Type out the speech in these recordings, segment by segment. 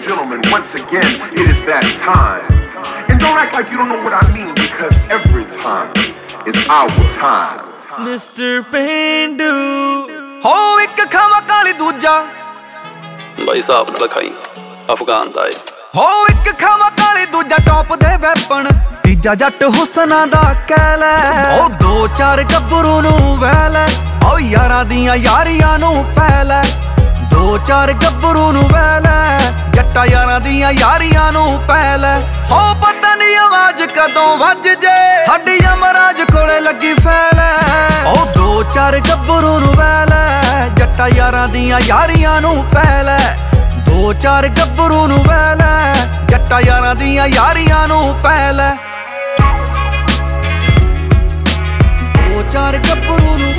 gentlemen, once again, it is that time. And don't act like you don't know what I mean, because every time is our time. Mr. Pendu ਹੋ ਇੱਕ ਖਾਵਾ ਕਾਲੀ ਦੂਜਾ ਬਾਈ ਸਾਹਿਬ ਨਾਲ ਖਾਈ ਅਫਗਾਨ ਦਾ ਏ ਹੋ ਇੱਕ ਖਾਵਾ ਕਾਲੀ ਦੂਜਾ top ਦੇ ਵੈਪਨ ਤੀਜਾ ਜੱਟ ਹੁਸਨਾ ਦਾ ਕਹਿ ਲੈ ਉਹ ਦੋ ਚਾਰ ਗੱਭਰੂ ਨੂੰ ਵਹਿ ਲੈ ਉਹ ਯਾਰਾਂ ਦੀਆਂ ਯਾਰੀਆਂ ਨੂੰ ਪੈ ਲੈ ਦੋ ਚਾਰ ਗੱਭਰੂ ਨੂੰ ਵਹਿ ਲੈ ਜੱਟਾ ਯਾਰਾਂ ਦੀਆਂ ਯਾਰੀਆਂ ਨੂੰ ਪੈ ਲੈ ਹੋ ਪਤਾ ਨਹੀਂ ਆਵਾਜ਼ ਕਦੋਂ ਵੱਜ ਜੇ ਸਾਡੀ ਅਮਰਾਜ ਕੋਲੇ ਲੱਗੀ ਫੈਲ ਉਹ ਦੋ ਚਾਰ ਗੱਭਰੂ ਨੂੰ ਵਹਿ ਲੈ ਜੱਟਾ ਯਾਰਾਂ ਦੀਆਂ ਯਾਰੀਆਂ ਨੂੰ ਪੈ ਲੈ ਦੋ ਚਾਰ ਗੱਭਰੂ ਨੂੰ ਵਹਿ ਲੈ ਜੱਟਾ ਯਾਰਾਂ ਦੀਆਂ ਯਾਰੀਆਂ ਨੂੰ ਪੈ ਲੈ ਦੋ ਚਾਰ ਗੱਭਰੂ ਨੂੰ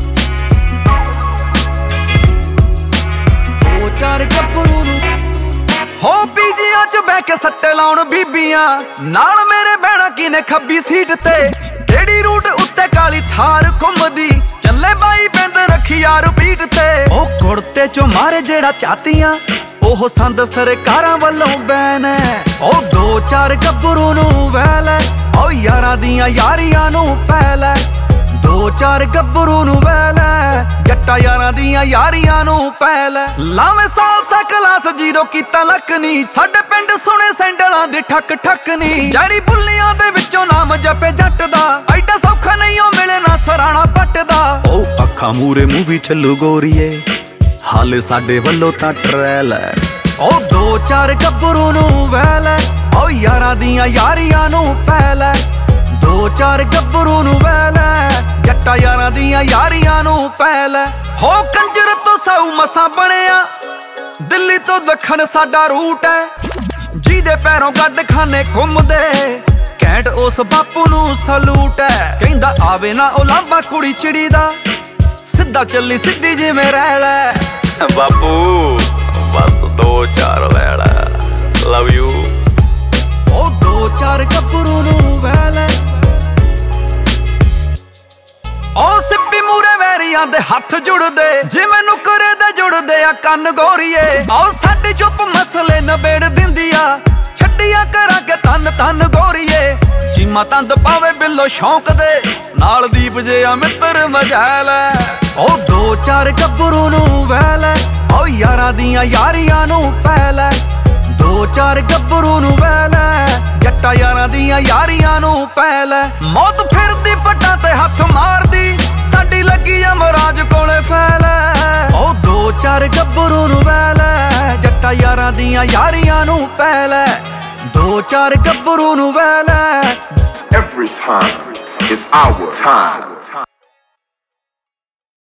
ਦੋ ਚਾਰ ਗੱਭਰੂ ਨੂੰ ਹੋ ਪੀਜੀਆਂ ਚ ਬਹਿ ਕੇ ਸੱਟੇ ਲਾਉਣ ਬੀਬੀਆਂ ਨਾਲ ਮੇਰੇ ਬਹਿਣਾ ਕਿਨੇ ਖੱਬੀ ਸੀਟ ਤੇ ਕਿਹੜੀ ਰੂਟ ਉੱਤੇ ਕਾਲੀ ਥਾਰ ਘੁੰਮਦੀ ਚੱਲੇ ਬਾਈ ਬਿੰਦ ਰੱਖੀ ਯਾਰ ਪੀਟ ਤੇ ਉਹ ਕੁੜਤੇ ਚੋਂ ਮਾਰੇ ਜਿਹੜਾ ਚਾਤੀਆਂ ਉਹ ਸੰਦ ਸਰਕਾਰਾਂ ਵੱਲੋਂ ਬੈਨ ਉਹ ਦੋ ਚਾਰ ਗੱਭਰੂ ਨੂੰ ਵਹਿ ਲੈ ਉਹ ਯਾਰਾਂ ਦੀਆਂ ਯਾਰੀਆਂ ਨੂੰ ਪੈ ਲੈ ਦੋ ਚਾਰ ਗੱਭਰੂ ਨੂੰ ਵਹਿ ਲੈ ਜੱਟਾ ਯਾਰਾਂ ਦੀਆਂ ਯਾਰੀਆਂ ਨੂੰ ਪੈ ਲੈ ਲਾਵੇਂ ਸਾਲਸਾ ਕਲਾਸ ਜ਼ੀਰੋ ਕੀਤਾ ਲੱਕ ਨੀ ਸਾਡੇ ਪਿੰਡ ਸੁਣੇ ਸੈਂਡਲਾਂ ਦੀ ਠੱਕ ਠੱਕ ਨੀ ਜਾਰੀ ਬੁੱਲੀਆਂ ਦੇ ਵਿੱਚੋਂ ਨਾਮ ਜਪੇ ਜੱਟ ਦਾ ਐਡਾ ਸੌਖਾ ਨਹੀਂ ਉਹ ਮਿਲੇ ਨਾ ਸਰਾਣਾ ਪੱਟ ਦਾ ਉਹ ਅੱਖਾਂ ਮੂਰੇ ਮੂਵੀ ਚੱਲੂ ਗੋਰੀਏ ਹਾਲੇ ਸਾਡੇ ਵੱਲੋਂ ਤਾਂ ਟਰੈਲ ਹੈ ਉਹ ਦੋ ਚਾਰ ਗੱਭਰੂ ਨੂੰ ਵਹਿ ਲੈ ਉਹ ਯਾਰਾਂ ਦੀਆਂ ਯਾਰੀਆਂ ਨੂੰ ਪੈ ਲੈ ਦੋ ਚਾਰ ਗੱਭਰੂ ਨੂੰ ਵਹਿ ਲੈ ਜੱਟਾ ਯਾਰਾਂ ਦੀਆਂ ਯਾਰੀਆਂ ਨੂੰ ਪੈ ਲੈ ਹੋ ਕੰਜਰ ਤੋਂ ਸਾਊ ਮਸਾਂ ਬਣਿਆ ਦਿੱਲੀ ਤੋਂ ਦੱਖਣ ਸਾਡਾ ਰੂਟ ਹੈ ਜਿਹਦੇ ਪੈਰੋਂ ਗੱਡ ਖਾਨੇ ਘੁੰਮਦੇ ਘੈਂਟ ਉਸ ਬਾਪੂ ਨੂੰ ਸਲੂਟ ਹੈ ਕਹਿੰਦਾ ਆਵੇ ਨਾ ਉਹ ਲਾਂਬਾ ਕੁੜੀ ਚਿੜੀ ਦਾ ਸਿੱਧਾ ਚੱਲੀ ਸਿੱਧੀ ਜਿਵੇਂ ਰਹਿ ਲੈ ਬਾਪੂ ਬਸ ਦੋ ਚਾਰ ਲੈ ਲੈ ਲਵ ਯੂ ਉਹ ਦੋ ਚਾਰ ਗੱਭਰੂ ਨੂੰ ਵਹਿ ਲੈ ਉਹ ਸਿੱਪੀ ਮੂਰੇ ਵੈਰੀਆਂ ਦੇ ਹੱਥ ਜੁੜਦੇ ਜਿਵੇਂ ਨੁਕਰੇ ਦੇ ਜੁੜਦੇ ਆ ਕੰਨ ਗੋਰੀਏ ਉਹ ਸਾਡੀ ਚੁੱਪ ਮਸਲੇ ਨਬੇੜ ਦਿੰਦੀ ਆ ਛੱਡੀਆਂ ਕਰਾਂਗੇ ਤਨ ਤਨ ਗੋਰੀਏ ਚੀਮਾ ਤੰਦ ਪਾਵੇ ਬਿੱਲੋ ਸ਼ੌਂਕ ਦੇ ਨਾਲ ਦੀਪ ਜੇ ਆ ਮਿੱਤਰ ਮਜੈਲ ਉਹ ਦੋ ਚਾਰ ਗੱਭਰੂ ਨੂੰ ਵਹਿ ਲੈ ਉਹ ਯਾਰਾਂ ਦੀਆਂ ਯਾਰੀਆਂ ਨੂੰ ਪੈ ਲੈ ਦੋ ਚਾਰ ਗੱਭਰੂ ਨੂੰ ਵਹਿ ਲੈ ਜੱਟਾ ਯਾਰਾਂ ਦੀਆਂ ਯਾਰੀਆਂ ਨੂੰ ਪੈ ਲੈ ਮੌਤ ਫਿਰਦੀ ਪੱਟਾਂ ਤੇ ਹੱਥ ਮਾਰਦੀ ਸਾਡੀ ਲੱਗੀ ਅਮਰਾਜ ਕੋਲੇ ਫੈਲ ਉਹ ਦੋ ਚਾਰ ਗੱਭਰੂ ਨੂੰ ਵਹਿ ਲੈ ਜੱਟਾ ਯਾਰਾਂ ਦੀਆਂ ਯਾਰੀਆਂ ਨੂੰ ਪੈ ਲੈ ਦੋ ਚਾਰ ਗੱਭਰੂ ਨੂੰ ਵਹਿ ਲੈ Every time is our time.